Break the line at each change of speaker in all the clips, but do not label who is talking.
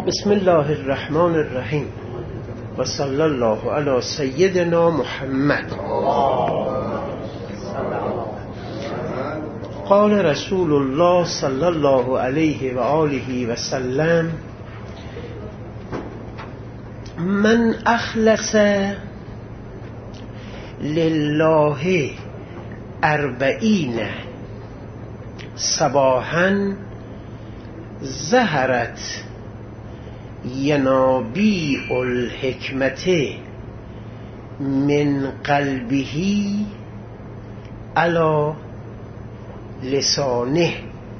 بسم الله الرحمن الرحیم و صلی الله علی سیدنا محمد. قال رسول الله صلی الله علیه و آله و سلم: من اخلص لله 40 صباحا ظهرت ینابیع الحکمت من قلبه علی لسانه.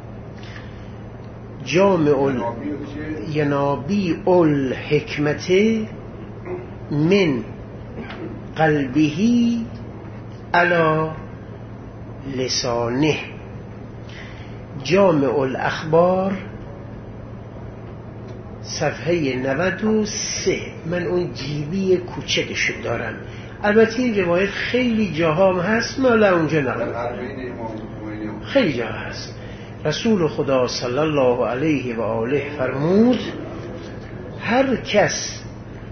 جامع ینابیع الحکمت من قلبه علی لسانه. جامع الاخبار صفحه 93. من اون جیبی کوچکشو دارم، البته این روایت خیلی جاها هم هست، مال اونجا نقل خیلی جاها هست. رسول خدا صلی الله علیه و آله فرمود: هر کس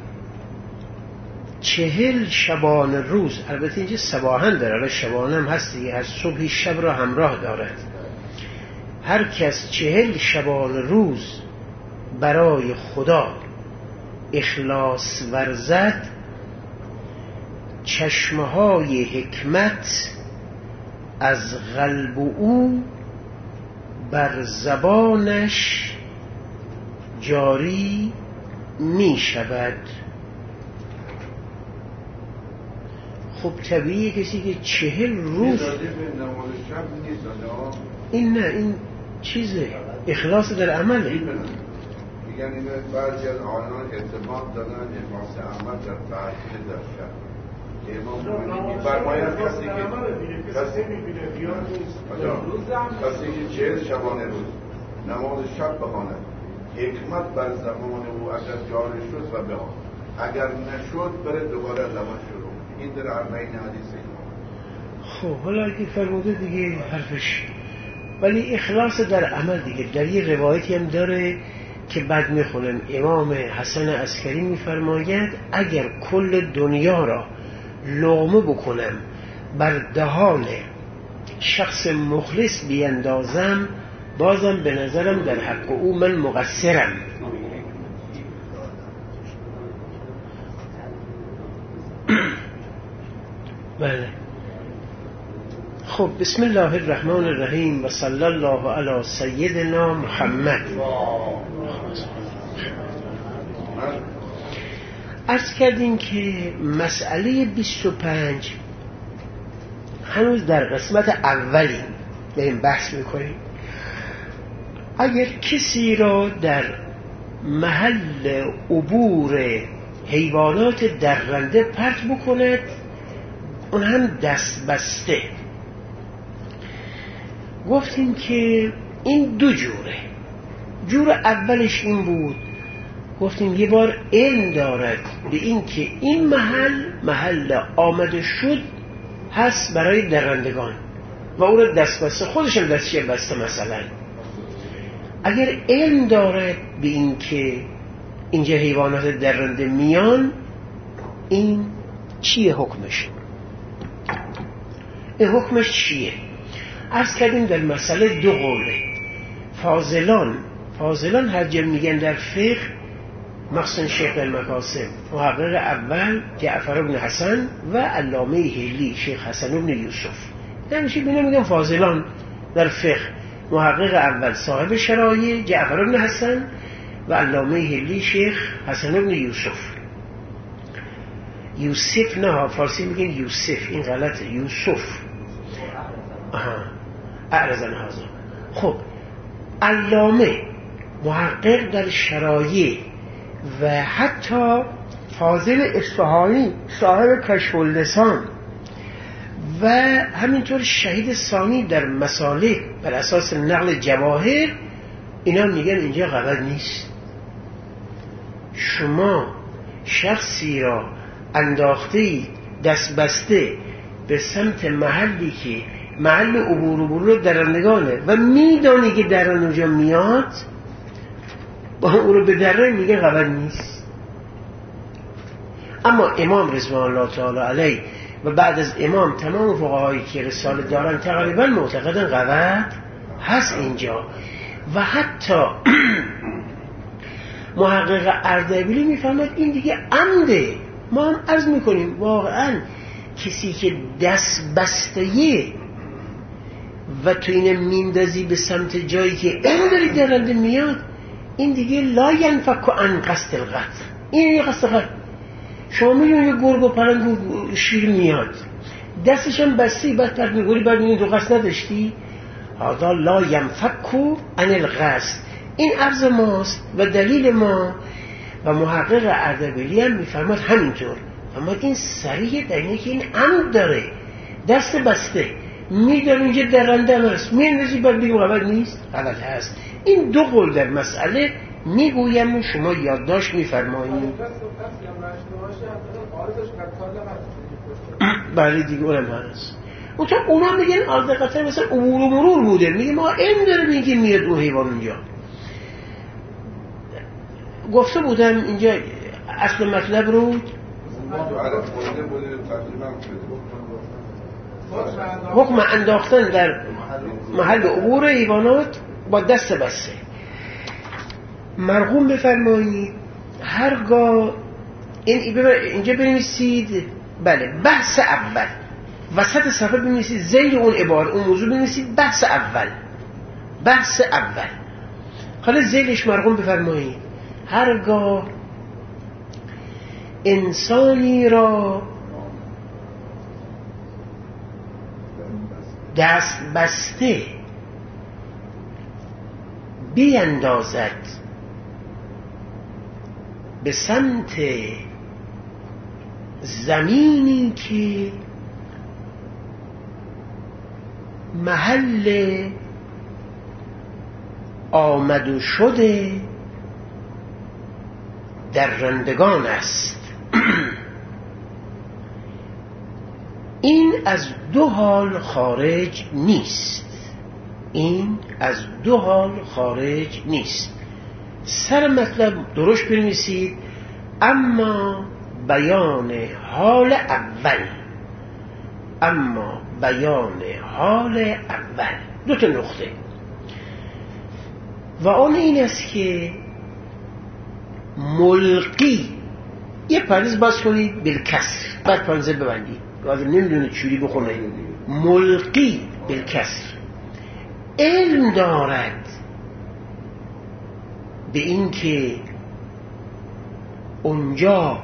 40 شبانه روز، البته اینجا صباحاً داره، شبانه هم هست دیگه، هر صبح شب را همراه دارد. هر کس 40 شبانه روز برای خدا اخلاص ورزد، چشمهای حکمت از قلب او بر زبانش جاری می شود. خب طبیعیه کسی که 40 روز این نه، این چیزه اخلاص در عمله.
یعنی بعضی از آنان اعتماد دادن اخلاص عمل در تعطیل در شب که امام مومنی می‌فرماید کسی که 40 شبانه روز نماز شب بخواند، حکمت بر زبان او اگر جاری شد و بخواند، اگر نشد بره دوباره زمان شروع. این در 40 حدیث
خب حالا اگه فرموده دیگه حرفش، ولی اخلاص در عمل دیگه. در یه روایتی هم داره که بعد میخونم، امام حسن عسکری میفرماید اگر کل دنیا را لقمه بکنم بر دهان شخص مخلص بیندازم، بازم به نظرم در حق او من مقصرم. بله. خب بسم الله الرحمن الرحیم و صلی الله علی سیدنا محمد. عرض کردیم که مسئله 25 هنوز در قسمت اولی به این بحث میکنیم. اگر کسی را در محل عبور حیوانات درنده پرت بکند، اون هم دست بسته، گفتیم که این دو جوره. جور اولش این بود، گفتیم یه بار علم دارد به این که این محل آمده شد هست برای درندگان و او را دست بسته، خودش هم دستش بسته. مثلا اگر علم دارد به این که اینجا حیوانات درنده میان، این چیه حکمش؟ این حکمش چیه؟ عرض کردیم در مسئله دو قوله. فاضلان هر جا میگن در فقه، مخصوصا شیخ المکاسب، محقق اول جعفر بن حسن و علامه هلی شیخ حسن بن یوسف، نمیشه میگن فاضلان در فقه. محقق اول صاحب شرایع جعفر بن حسن و علامه هلی شیخ حسن بن یوسف نه، فارسی میگن یوسف، این غلطه، یوسف. اعرضن هذا. خب علامه محقق در شرایع و حتی فاضل اصفهانی صاحب کشف اللسان و همینطور شهید ثانی در مسالک بر اساس نقل جواهر، اینا میگن اینجا غلط نیست. شما شخصی را انداخته دست بسته به سمت محلی که محل عبور درندگانه و میدانی که درن اونجا میاد، با اون رو بدره میگه غلط نیست. اما امام رضوان الله تعالی علیه و بعد از امام تمام فقهایی که رساله دارن تقریبا معتقدن غلط هست اینجا. و حتی محقق اردبیلی میفهمد این دیگه عمده. ما هم عرض میکنیم واقعا کسی که دست بسته‌ایه و تو اینه میندازی به سمت جایی که این داری درنده میاد، این دیگه لا ینفک عن قصد القتل. این یه قصد قتل. شما میدونی یه گرگ و پلنگ و شیر میاد دستش هم بستی، بعد پرد میگوری بعد میگوری تو قصد نداشتی. هذا لا ینفک عن القصد. این عرض ماست و دلیل ما. و محقق اردبیلی هم میفرماد همینطور، اما این صریح در اینه که این عمد داره، دست بسته میداره اینجا درنده هم هست، میاندازی بعد بگیم غلط نیست، غلط هست. این دو قول در مسئله میگویم و شما یادداشت میفرمایید. بله دیگه اونم هست. اونا میگن عرض قتل مثلا امور و مرور بوده، میگه ما این داره میگه میاد اون حیوان اونجا. گفته بودم اینجا اصل مطلب رو حکم انداختن در محل عبور حیوانات با دست بسته. مرقوم بفرمایید هرگاه اینجا بنویسید، بله بحث اول وسط صفحه بنویسید، زیر اون عباره اون موضوع بنویسید بحث اول. بحث اول حالا زیرش مرقوم بفرمایید هرگاه انسانی را دست بسته بیندازد به سمت زمینی که محل آمد و شده درندگان است. این از دو حال خارج نیست. این از دو حال خارج نیست. سر مطلب درست بنویسید، اما بیان حال اول، اما بیان حال اول دو تا نقطه و آن این است که ملقی یه پرانتز باز کنید بالکسر، بعد پرانتز ببندید، آدم نمیدونه چوری بخونه. ملقی بالکسر علم دارد به این که اونجا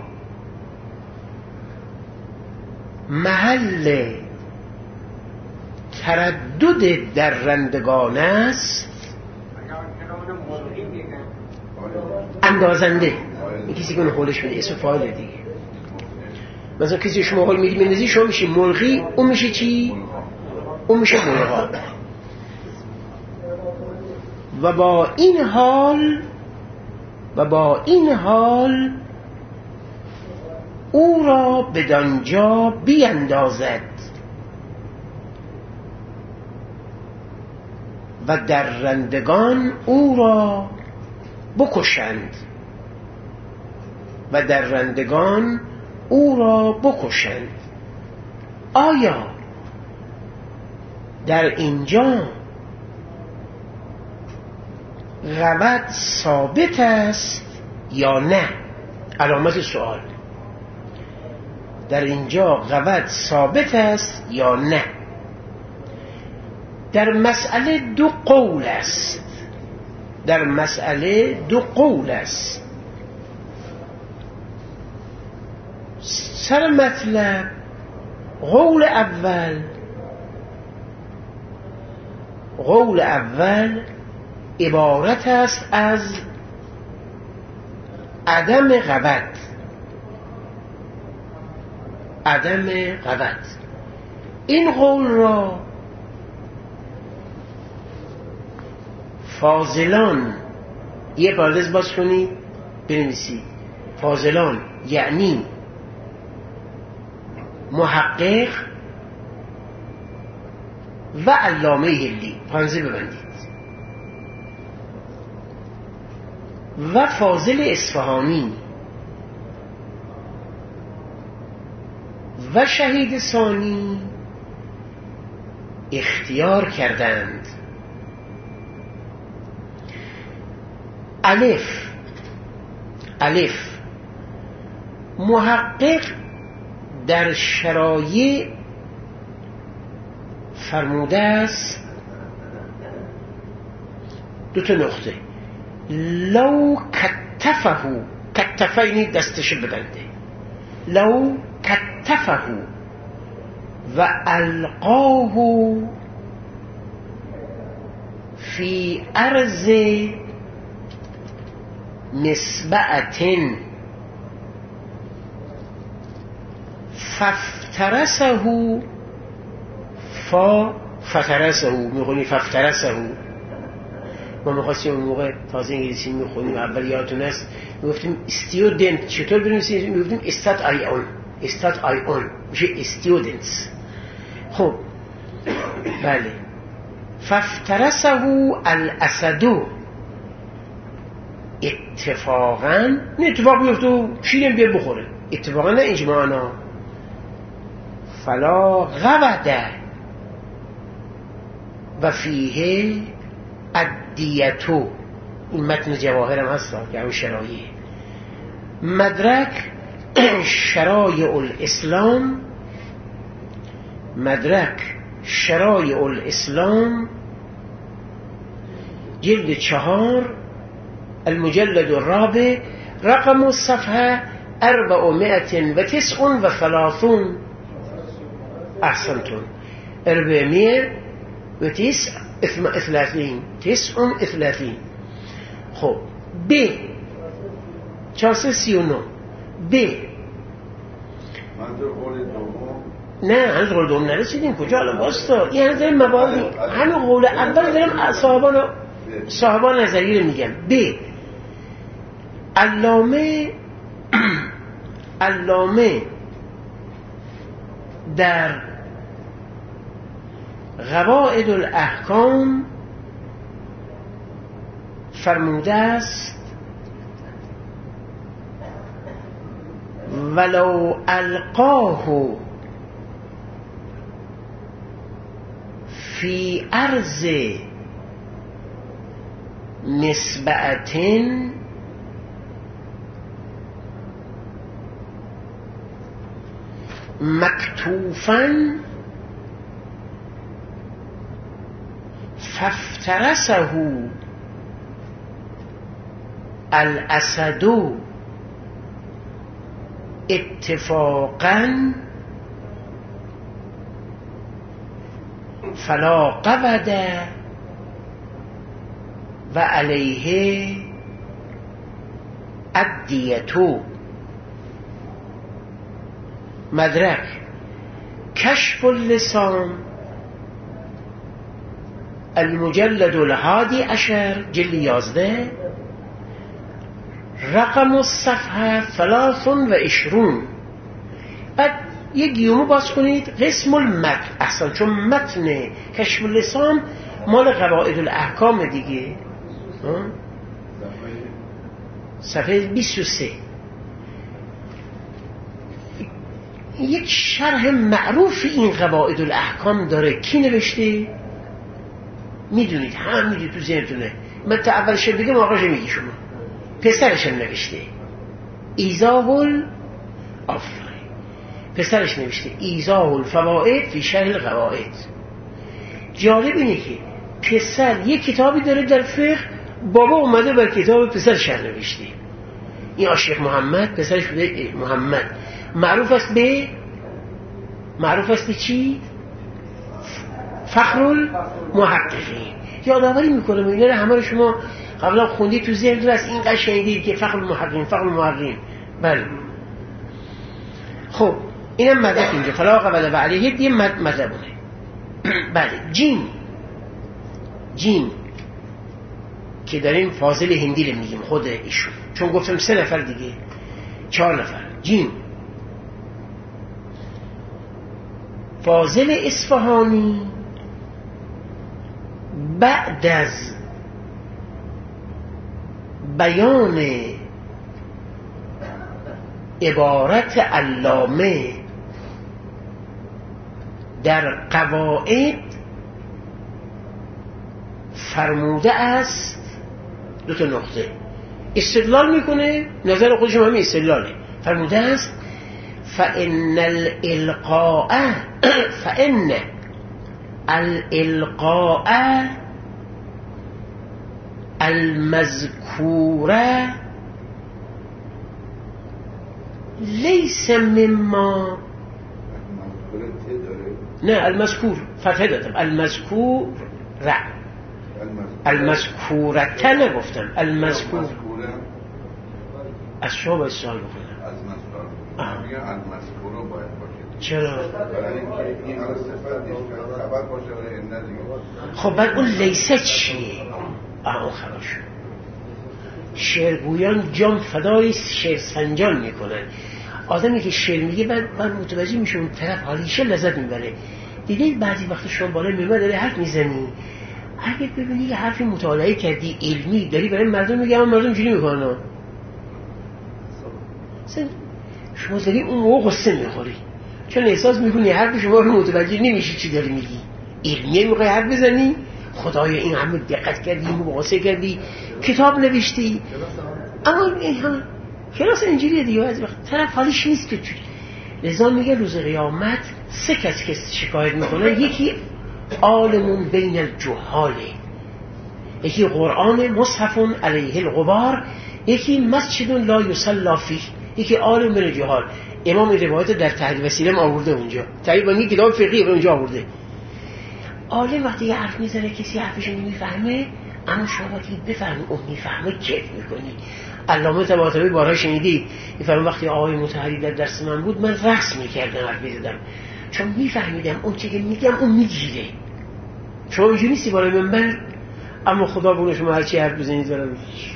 محل تردد درندگان است. اندازنده این کسی که اون حولش میده اسم فاعل دیگه. مثلا کسی شما حول میدی بندازی، شما میشه ملغی، اون میشه چی؟ اون میشه ملغا. و با این حال او را بدانجا بیندازد و درندگان او را بکشند و درندگان او را بکشند. آیا در اینجا غلط ثابت است یا نه؟ علامت سوال. در اینجا غلط ثابت است یا نه؟ در مسئله دو قول است. در مسئله دو قول است. سر مطلب قول اول عبارت است از عدم غلط. این قول را فاضلان، یه پرانتز باز کنید بنویسید، فاضلان یعنی محقق و علامه هلی، پرانتز ببندید. و فاضل اصفهانی و شهید ثانی اختیار کردند. الف محقق در شرایع فرموده است دو تا نقطه، لو کتفه اینی دستش ببنده، لو کتفه و القاه فی ارض مسبعة فافترسه فترسه میخونی فافترسه. ما میخواستیم اون موقع تازه انگلیسی میخونیم اول یادتون است میگفتیم استودنت چطور بنویسیم، میگفتیم استاد آیون میشه استودنتس. خب بله فافترسه الاسدو اتفاقا نه اتفاق بیفته و شیرم بیر بخوره، اتفاقا نه اجماعنا. فلا غوده و فیه الدیتو، این متن جواهرم هست که همون شرایع مدرک شرایع الاسلام، مدرک شرایع الاسلام جلد 4 المجلد الرابع رقم الصفحة 439. أحسنتم 439. خب ب 439 ب نه هنوز قول دوم نرسیدیم کجا الان واسطا این هنوز داریم مبادی همین قول اول داریم صاحبان نظریه رو میگم. ب علامه در قواعد الاحکام فرموده است ولو القاه فی ارض مسبعة مکتوفا فافترسه الاسد اتفاقا فلا قود و علیه الدیتو. مدرک کشف اللسان المجلد الحادی عشر جلد 11 رقم الصفحه 23. بعد یک گیومو باز کنید قسم المتن. احسن، چون متن کشف اللسان مال قواعد الاحکام دیگه. صفحه 23 یک شرح معروف این قواعد الاحکام داره. کی نوشته؟ میدونید، هم میدونید، تو ذهنتونه. من تا اولش بگم آقاش میگی شما. پسرش هم نوشته ایضاح پسرش نوشته ایضاح الفوائد فی شرح القواعد. جالب اینه که پسر یک کتابی داره در فقه، بابا اومده بر کتاب پسر شرح نوشته. این آشیخ محمد پسرش بوده محمد، معروف است به چی؟ فخر المحققین. یادآوری میکنم اینا رو همه رو شما قبلا خوندید تو ذهنتون از این قشنگید که فخر المحققین. بله. خب اینم مدرک اینجا فلا قود و علیه یه مطلبونه. بله. جیم که داریم فاضل هندی رو میگیم خود ایشون، چون گفتم 3 نفر دیگه 4 نفر. جیم فاضل اصفهانی بیان عبارت علامه در قواعد فرموده است، دو تا نقطه استدلال میکنه، نظر خودش هم استدلاله، فرموده است فإن الإلقاء المذكورة ليس مما نه المذكور فتحه دادم، المذکورة نگفتم، المذکور از شما باید سوال بکنم
از مذکور میگه المذکور رو باید باشه.
چرا؟
برای اینکه این حالا صفت خبر باشه برای این دیگه.
خب بعد اون لیسه چیه؟ اون خبر شد. شعرگویان جام فدای شعر سنجان میکنن. آدمی که شعر میگه بعد متوجه میشه اون طرف حالیشه لذت میبره. دیدید بعضی وقت شما بالا میمه داره حرف میزنی، اگه ببینی یه حرفی مطالعه کردی علمی داری برای مردم میگه، اما مردم جوری میکنن شما داری اون موقع قصه میخوری، چون احساس میکنی حرف شما رو متوجه نمیشی چی داری میگی. علمیه میخوای حرف بزنی، خدای این همه دقت کردی، مباحثه کردی، کتاب نوشتی، اما این کلاس انجیلیه دیگه از وقت طرف حالیش نیست تو. لذا میگه روز قیامت سه کس که شکایت میکنه، یکی عالمون بین الجهاله، یکی قرآن مصحف علیه الغبار، یکی مسجد لا یصلی فیه، یکی عالم بین الجهال. امام این روایت در تحریر وسیله آورده اونجا، تحریر بانی کتاب فقهی به اونجا آورده. عالم وقتی یه حرف میزنه کسی حرفش نمیفهمه، اما شما وقتی بفهمی اون میفهمه کیف میکنی. علامه طباطبایی بارها شنیدید میفهمم وقتی آقای مطهری در درس من بود من رقص میکردم، حرف میزدم، چون میفهمیدم اون چه که میگم اون میگیره. شما اینجوری نیستی بالای منبر، اما خدا بگونه شما هرچی حرف بزنید دارم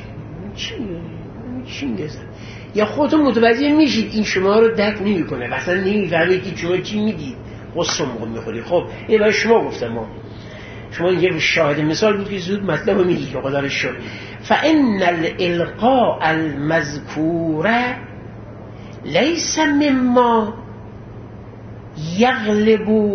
چی میگه، یا خودتون متوجه میشید این شما رو درک نمیکنه، مثلا نمیفهمید که شما چی میگید، قصه موقع میخوری. خب این برای شما گفتم، شما اینجا شاهد مثال بود که زود مطلب میگی که قدرش شد. فإن الإلقاء المذكورة ليس مما يغلب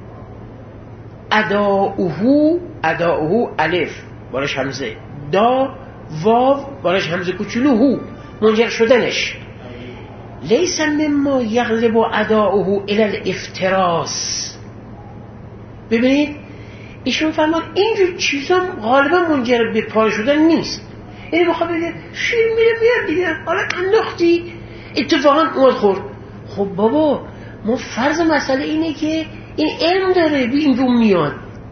اداؤه الف بالاش همزه، دا واو بالاش همزه کوچولو، هو منجر شدنش. ليس مما يغلب اداؤه الى الافتراس. ببینید ایشون فرمان اینجور چیزا غالبا منجر به پاره شدن نیست. یعنی بخواه بگه شیر میره بیاد دیگه، حالا انداختی اتفاقا اومد خورد. خب بابا ما فرض مسئله اینه که این علم داره بی این روم میاد.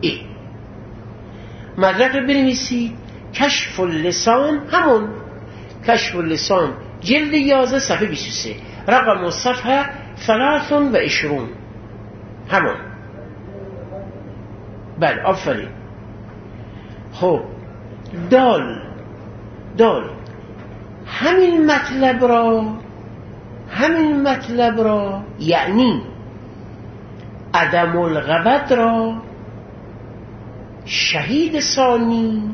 مدرک رو بنویسید، کشف اللسان، همون کشف اللسان جلد 11 صفحه 23 رقم صفحه 23 همون. بله آفرین. خب دال همین مطلب را یعنی عدم الغبط را شهید ثانی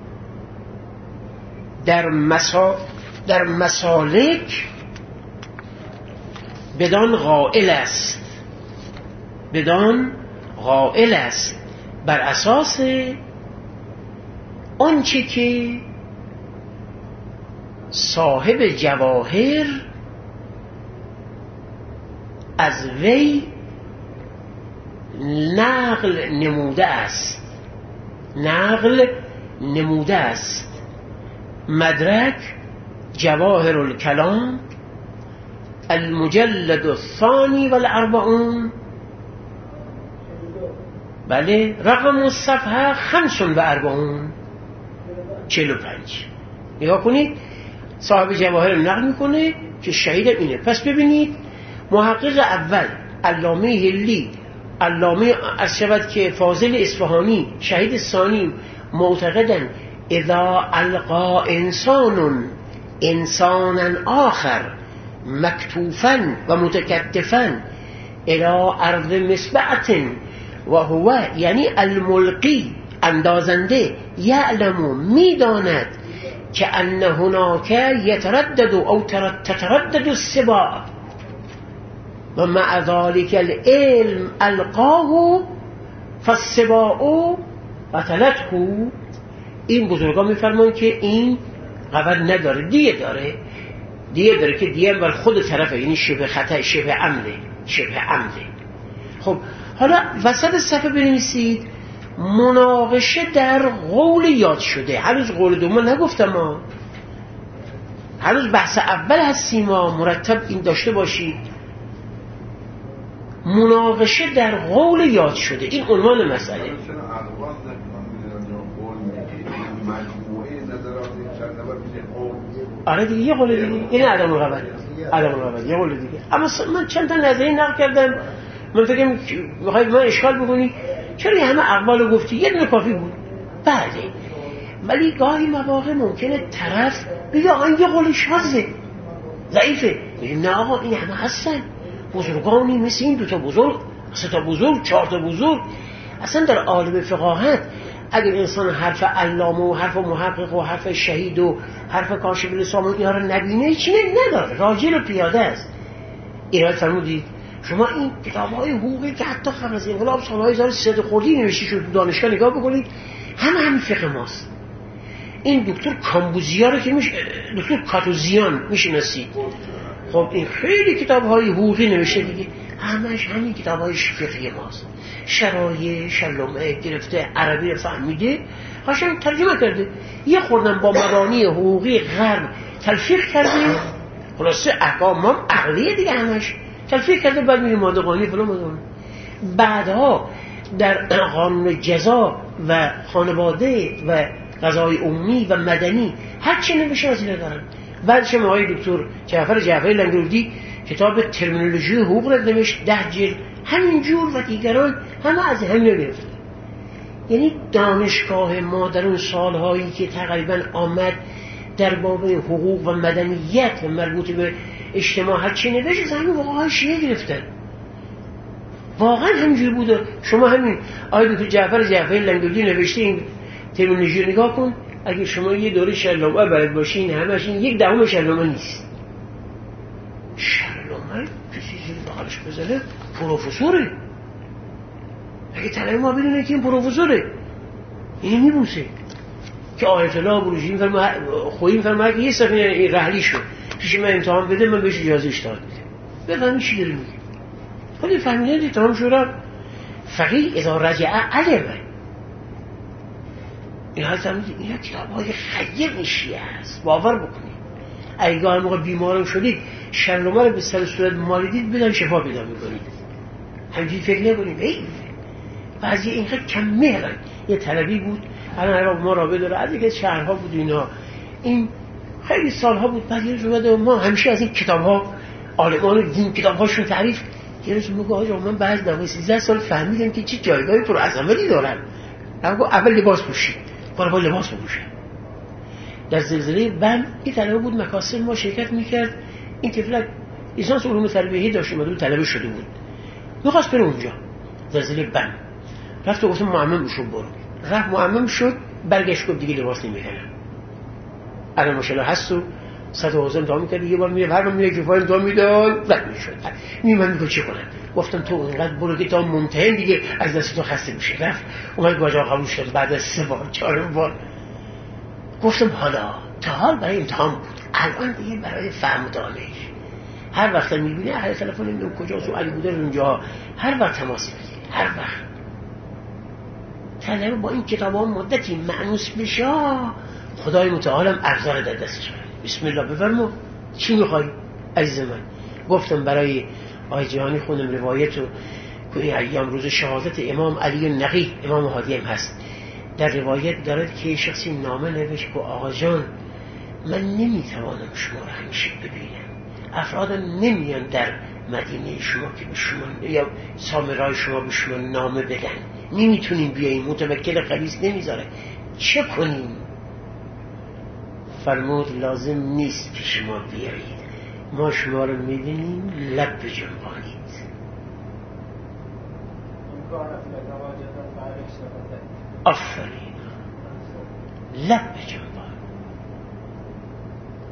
در مسالک بدان قائل است بر اساس آنچه که صاحب جواهر از وی نقل نموده است. مدرک جواهر الکلام المجلد الثانی والاربعون، بله رقم الصفحه 45 45. نگاه کنید صاحب جواهر نقل میکنه که شهید اینه. پس ببینید محقق اول علامه هلی، علامه از شود که فاضل اصفهانی، شهید ثانی معتقدن اذا القا انسانا آخر مکتوفا و متکتفا الى ارض مسبعت و هو یعنی الملقی اندازنده یعلم میداند که ان هناک یتردد او تتردد السباع و مع ذلك العلم القاه فالسباع قتلته. این بزرگان میفرمان که این قبل نداره، دیه داره که دیه بر خود طرفه، یعنی شبه خطا، شبه عمده. خب حالا وسط صفحه بنویسید مناقشه در قول یاد شده. هنوز قول دوم نگفتم ما، هنوز بحث اول هستیم ما، مرتب این داشته باشید. مناقشه در قول یاد شده، این عنوان مسئله. آره دیگه یه قول دیگه، این عدم القبول یه قول دیگه. اما من چند تا نظریه نقل کردم، من فکر می‌خوای من اشکال بکنی چرا همه اقوالو گفتی، یه دونه کافی بود. بله ولی گاهی مواقع ممکنه طرف بگه آقا این یه قول شاذه ضعیفه، میگیم نه آقا این همه هستن بزرگانی مثل این 2 تا بزرگ، 3 تا بزرگ، 4 تا بزرگ. اصلا در عالم فقاهت اگر انسان حرف علامه و حرف محقق و حرف شهید و حرف کاشف لسان اینا رو نبینه چی نداره، راجل و پیاده است. ایراد فرمودید شما این کتاب‌های حقوقی که حتی قبل از انقلاب سال 1300 خردی نوشته شد تو دانشگاه نگاه بکنید، همین فقه ماست. این دکتر کامبوزیا رو که دکتر کاتوزیان میشناسید، خب این خیلی کتاب‌های حقوقی نوشته دیگه، همش همین کتاب‌های فقهی ماست. شرایع شلومه گرفته، عربی رو فهمیده، قشنگ ترجمه کرده، یه خوردن با مبانی حقوقی غرب تلفیق کرده، خلاصه احکام هم عقلیه دیگه، همش تلفیق کرده. بعد میگه ماده قانونی فلان ماده قانونی. بعدها در قانون جزا و خانواده و قضای عمومی و مدنی هر چی نمیشه از اینا دارن. بعدش آقای دکتر جعفری لنگرودی کتاب ترمینولوژی حقوق رو نوشت 10 جلد، همین جور و دیگران همه از همین گرفتن. یعنی دانشگاه ما در اون سالهایی که تقریبا آمد در باب حقوق و مدنیت و مربوط به اجتماع هر چی نوشت از همین واقعا شیعه گرفتن. واقعا همینجور بوده. شما همین آقای دکتر جعفری لنگرودی نوشته این ترمینولوژی رو نگاه کن، اگه شما یه دوره شلومه بلد باشین همش این 1/10 شلومه نیست. شلومه کسی زیر بغلش بزنه پروفسوره، اگه طلبه ما بدونه که این پروفسوره این میبوسه که آیت الله بروجی خویی میفرمه که یه صفحه رحلی شد پیش من امتحان بده من بهش اجازه اشتغال بده. بفهمی چی داره میگه. خیلی فهمیدن دی تمام شد. فقیه اذا رجع علمه. این حالت هم این کتاب های خیر نشیه هست، باور بکنید. اگه گاه موقع بیمارم شدید شلومه رو به سر صورت مالیدید بدن شفا پیدا میکنید. همینجوری فکر نکنید. بعضی اینقدر کم مهرن. یه طلبی بود الان ما رابطه داره از یک شهرها بود اینا، این خیلی سالها بود. بعد یه روز اومده ما همیشه از این کتاب‌ها عالمان دین کتاب‌هاشون تعریف، یه روز میگه آقا من بعد 12 سال فهمیدم که چه جایگاهی پر عظمتی دارن. اول لباس پوشید، با لباس پوشید. در زلزله بم این طلبه بود مکاسب ما شرکت میکرد. این طفلک لیسانس علوم تربیتی داشت، اومده بود طلبه شده بود، می‌خواست بره اونجا زلزله بم. رفت و گفت معمم بشون برو. رفت معمم شد، برگشت گفت دیگه لباس نمی‌کنم. الان ماشاءالله هست و سطح حوزه امتحان می‌کرد، یه بار میره هر بار میره کفایت امتحان میداد رد میشد. من میگم چی کنم؟ گفتم تو اینقدر برو که تا ممتحن دیگه از دست تو خسته میشه. رفت اومد گاجا قبول شد بعد از 3 بار 4 بار. گفتم حالا تا حال برای امتحان بود، الان دیگه برای فهم و دانش. هر وقت می‌بینه اهل تلفن میگه کجاست و علی بوده اونجا، هر وقت تماس بگیر، هر وقت طلبه با این کتاب‌ها مدتی مأنوس بشه، خدای متعالم ابزار در دستش بره. بسم الله بفرما چی می‌خوای عزیز من؟ گفتم برای آقای جهانی خوندم روایت و کنی ایام روز شهادت امام علی نقی، امام هادی هم هست. در روایت دارد که شخصی نامه نوشت که آقا جان من نمیتوانم شما را همیشه ببینم، افراد نمیان در مدینه شما که به شما یا سامرای شما به شما نامه بدن، نمیتونیم بیاییم، متوکل خبیث نمیذاره، چه کنیم؟ فرمود لازم نیست که شما بیایید، ما شما رو میبینیم لب بجنبانید. آفرین، لب بجنبان.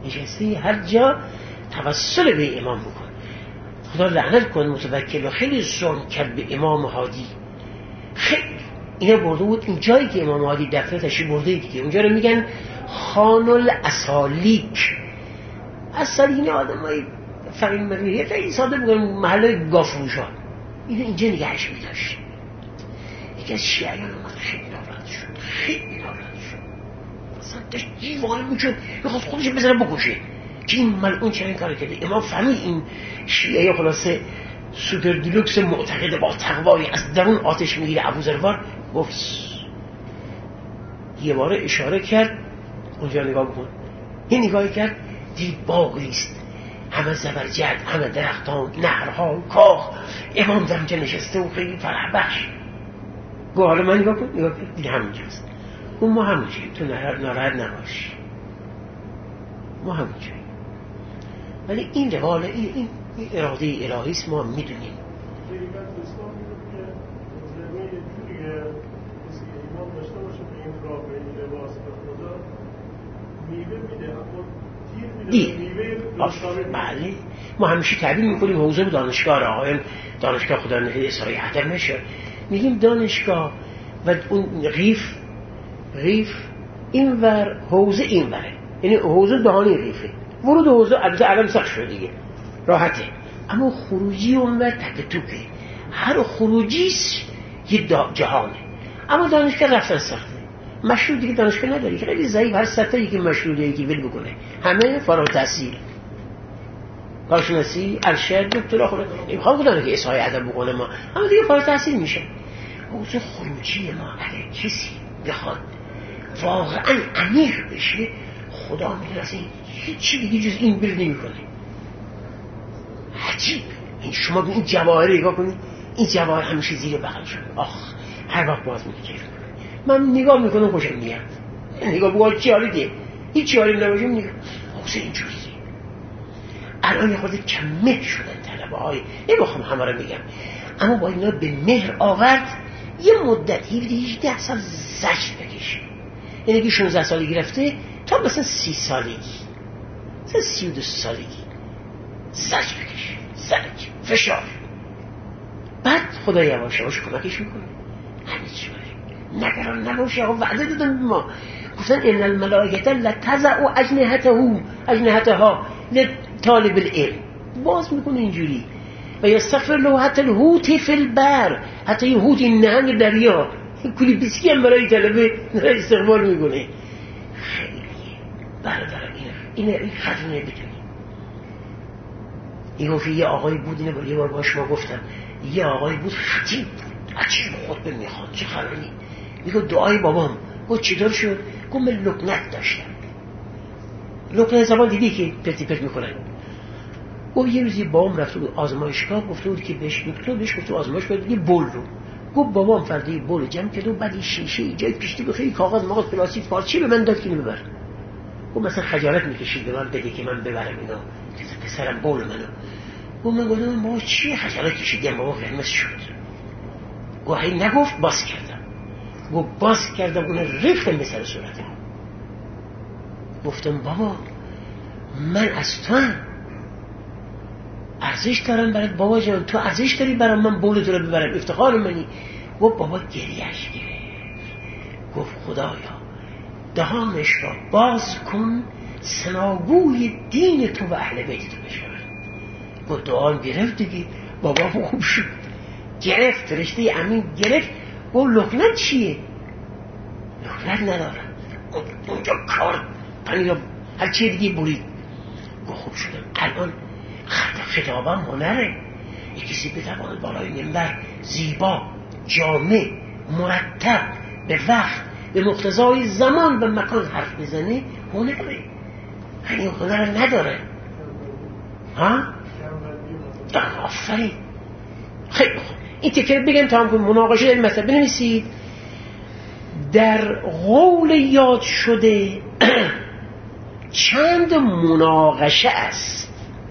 نشسته هر جا توسل به امام بکن. خدا لعنت کن متوکل و خیلی ظلم کرد به امام هادی. خیلی اینا برده بود این جایی که امام هادی دفنتش برده دیگه، اونجا رو میگن خان الاسالیک. اصلا این آدمای فقیر مریه خیلی ساده بگن محله گافروشان، اینجا نگهش میداشت. یکی از شیعیان اومد خیلی ناراحت شد، خیلی ناراحت شد، اصلا داشت دیوانه میشد، میخواست خودش بزنه بکشه که این ملعون چنین کار کرده. امام فهمید این شیعه خلاصه سوپر دیلوکس معتقد با تقوایی از درون آتش میگیره. ابوذروار گفت یه باره اشاره کرد اونجا نگاه بکن. این نگاه کرد دید باغی است، همه زبرجد، همه درختان، نهرها، کاخ، امام در اونجا نشسته و خیلی فرح بخش. گفت حالا من نگاه کن، نگاه کن دید همونجاست. اون ما همونجاییم، تو ناراحت نباش، ما همونجاییم. ولی این روال این اراده الهی است، ما میدونیم. بله ما همیشه تعبیر میکنیم حوزه و دانشگاه را، آقایان دانشگاه خدا نهی اسرائیل حدر نشه، میگیم دانشگاه و اون غیف اینور، حوزه اینوره، یعنی حوزه دهانی غیفه، ورود حوزه البته علم سخت شده دیگه راحته، اما خروجی اونور تک توکه، هر خروجیش یه جهانه. اما دانشگاه رفتن سخته، مشروع دیگه دانشگاه نداری، خیلی ضعیف، هر سطحی یکی مشروع دیگه ول بکنه، همه فارغ التحصیل، کارشناسی، ارشد، دکترا خود نمیخوام که اصحای ادب بکنه ما، اما دیگه فارغ التحصیل میشه. حوزه خروجی ما اگه کسی بخواد واقعا عمیق بشه، خدا میدونه از این هیچی دیگه جز این بر نمیکنه. عجیب. این شما به این جواهر نگاه کنید، این جواهر همیشه زیر بغل شده، آخ هر وقت باز میگه من نگاه میکنم خوشم میاد، نگاه بگاه چی حالی ده، هیچی حالی نباشم نگاه حوزه اینجوریه. الان یه خورده کمه شدن طلبه های، نمیخوام همه رو بگم، اما با اینا به مهر آورد یه مدت 17-18 سال زجر بکشه، یعنی که 16 سالگی رفته تا مثلا 30 سالگی، مثلا 32 سالگی زجر بکشه، زجر، فشار، بعد خدا یواش یواش کمکش میکنه. همه چی باشه، نگران نباشه، آقا وعده دادن ما، گفتن ان الملائکه لتضع اجنحتها لطالب العلم، باز میکنه اینجوری و یستغفر له حتی الحوت فی البر، حتی این حوت این نهنگ دریا کلی بیسکی هم برای طلبه استقبال میکنه. خیلی برادر این خدمه بدونی. این گفت یه آقای بود، اینه یه بار باش ما گفتم، یه آقای بود خطیب بود، عجیب خطبه میخواد، چه خبری؟ میگه دعای بابام. گفت چطور شد؟ گفت من لکنت داشتم. لکنت زبان دیدی که پرتی پرت میکنن. گفت یه روزی بابام رفته بود آزمایشگاه، گفته بود که بهش گفت آزمایشگاه دیگه بول رو. گفت بابام فردا بول جمع کرد و بعد شیشه جای پیشتی به خیلی کاغذ مغز پلاستیک پارچه به من داد که ببر. گفت مثلا خجالت میکشید به من بده که من ببرم اینا، که پسرم بول منو. گفت من گفتم ما چی خجالت کشیدیم، بابا قرمز شد. گفت هی نگفت باز کردم. گفت باز کردم اون ریختم به سر صورتم. گفتم بابا من از تو ارزش دارم برات بابا جان، تو ارزش داری برام من بول تو رو ببرم، افتخار منی. گفت بابا گریهش گرفت، گفت خدایا دهانش را باز کن سناگوی دین تو و اهل بیت تو بشود. گفت دعا گرفت دیگه، بابا خوب شد، گرفت فرشته امین گرفت. گفت لکنت چیه؟ لکنت ندارم، اونجا کار پنی را هر چیه دیگه برید. گفت خوب شدم، الان خطابم هنره، یک کسی بتواند بالای منبر زیبا، جامع، مرتب، به وقت، به مقتضای زمان و مکان حرف بزنه، هنره. این هنر نداره. ها؟ آفرین. خیلی خوب، این تکر بگم تا هم مناقشه این مسئله بنویسید. در قول یاد شده چند مناقشه است.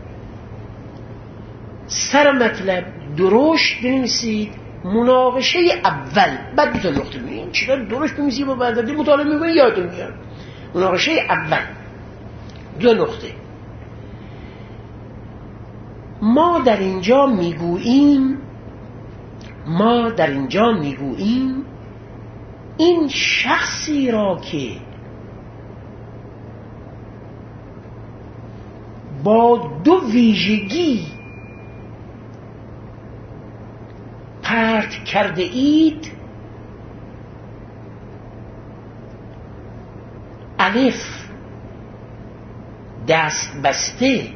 سر مطلب درشت بنویسید، مناقشه اول، بعد بیتون نقطه بینید چرا درشت بنویسید و بعد مطالعه میکنید یادتون میاد. مناقشه اول دو نقطه. ما در اینجا میگوییم این شخصی را که با دو ویژگی پرت کرده اید، الف دست بسته،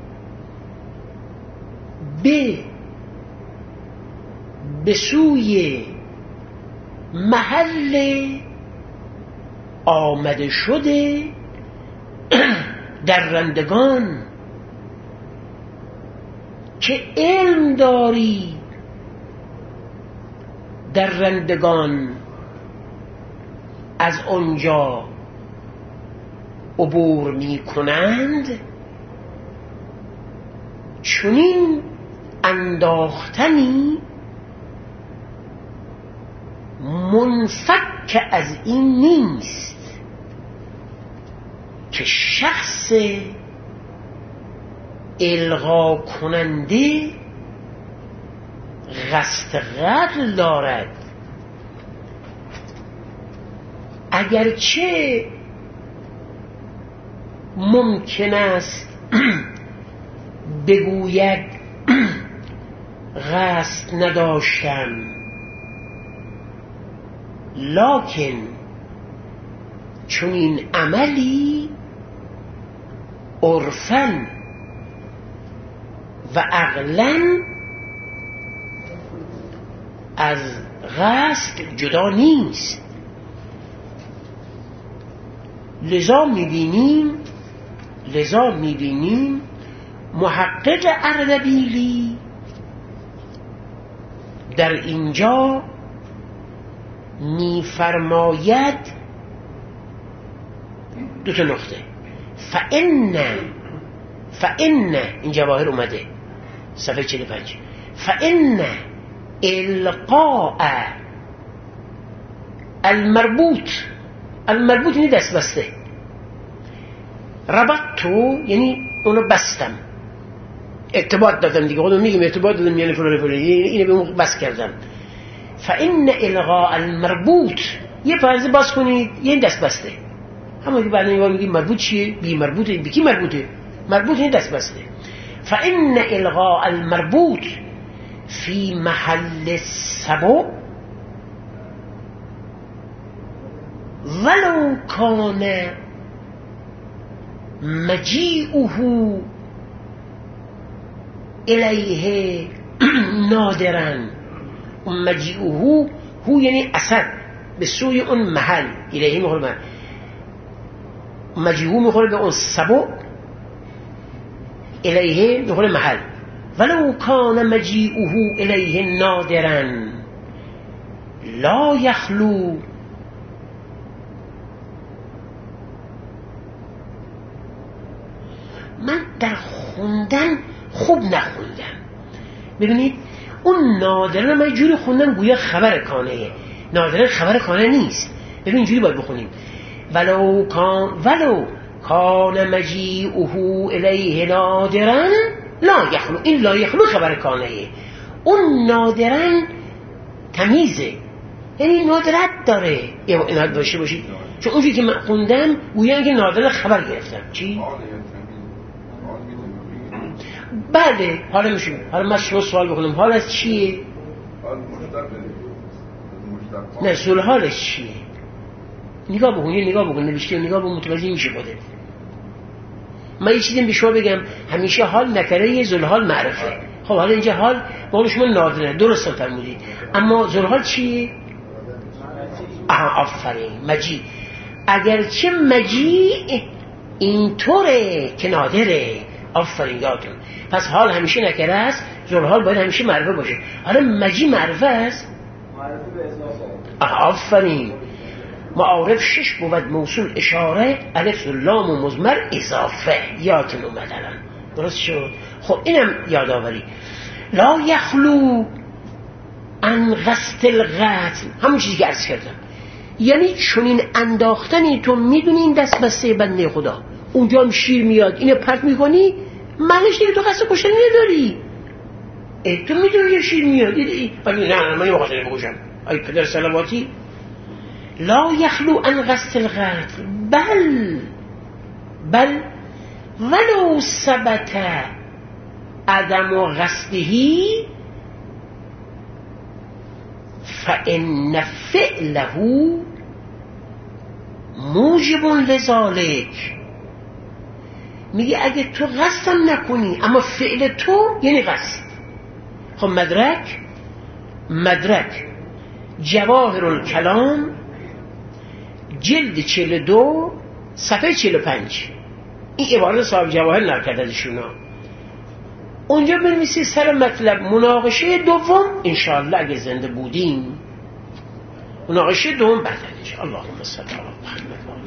به سوی محل آمده شده درندگان که علم داری درندگان از آنجا عبور می کنند، چنین انداختنی منفک از این نیست که شخص الغا کننده قصد قتل دارد، اگرچه ممکن است بگوید قصد نداشتم، لکن چون این عملی عرفاً و عقلاً از قصد جدا نیست. لذا میبینیم محقق اردبیلی در اینجا میفرماید دو تا نقطه. فإن این جواهر اومده صفحه 45. فإن القاء المربوط یعنی دست بسته، ربطتو یعنی اونو بستم، ارتباط دادم دیگه، خودم میگم ارتباط دادم یعنی فلان اینو به اون بس کردم. فإن الغاء المربوط یه فرض باز کنید یه دست بسته، همون که بعد نگاه میگیم مربوط چیه؟ بی مربوطه. به کی مربوطه؟ مربوط یعنی دست بسته. فإن الغاء المربوط فی محل السبع ولو کان مجیئه الیه نادرا. مجیئه هو یعنی اثر به سوی اون محل، الیه میخوره محل، مجیئه میخوره به اون سبع، الیه میخوره محل. ولو کان مجیئه الیه نادرا لا یخلو. من در خوندن خوب نخوندم. ببینید اون نادرا من جوری خوندم گویا خبر کانه، نادرا خبر کانه نیست. ببین اینجوری باید بخونیم ولو کان مجیئه الیه نادرا لا یخلو. این لا یخلو خبر کانه، اون نادرا تمیزه، یعنی ندرت داره. این داشته باشید چون اونجوری که من خوندم گویا که نادرا خبر گرفتم. چی؟ بله حالا میشه. حالا من شما سوال بکنم حال از چیه؟ نه زل حالش چیه؟ نگاه بکن نوشته نگاه بکن متوجه میشه خودت. من یه چیزی به شما بگم، همیشه حال نکره زل حال معرفه. خب حالا اینجا حال با شما نادره، درست فرمودید، اما زل حال چیه؟ آفرین مجیع. اگرچه مجیع اینطوره که نادره، آفرین یادتون. پس حال همیشه نکره است، زل حال باید همیشه معرفه باشه. حالا مجیع معرفه است،
معرفه به اضافه.
آفرین. معارف 6 بود، موصول اشاره، الف و لام و مضمر اضافه. یادتون اومد الان درست شد؟ خب اینم یادآوری. لا یخلو عن قصد القتل، همون چیزی که عرض کردم، یعنی چون این انداختنی تو میدونی این دست بسته بنده خدا، اونجا هم شیر میاد اینو پرت میکنی، معنیش دیگه تو قصد کشتن نداری. تو میدونی یه شیر میاد نه من یه وقت بکشم. ای پدر صلواتی، لا یخلو ان قصد القتل بل ولو ثبت عدم قصده فإن فعله موجب لذالک. میگه اگه تو قصدم نکنی اما فعل تو یعنی قصد. خب مدرک جواهر الکلام جلد 42 صفحه 45، این عبارت صاحب جواهر نقل کرده ازشون. اونجا بنویسی سر مطلب مناقشه دوم انشاءالله اگه زنده بودیم، مناقشه دوم بعد انشاءالله. اللهم صل علی محمد.